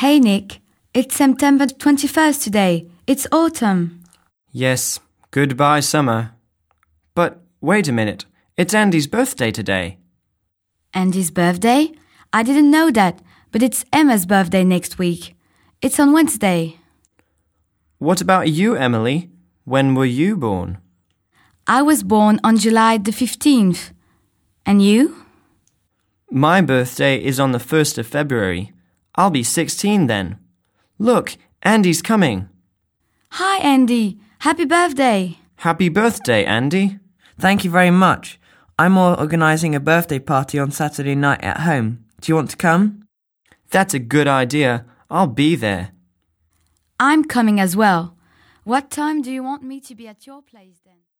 Hey Nick, it's September 21st today. It's autumn. Yes, goodbye summer. But wait a minute, it's Andy's birthday today. Andy's birthday? I didn't know that, but it's Emma's birthday next week. It's on Wednesday. What about you, Emily? When were you born? I was born on July the 15th. And you? My birthday is on the 1st of February. I'll be 16 then. Look, Andy's coming. Hi Andy, happy birthday. Happy birthday, Andy. Thank you very much. I'm organising a birthday party on Saturday night at home. Do you want to come? That's a good idea. I'll be there. I'm coming as well. What time do you want me to be at your place then?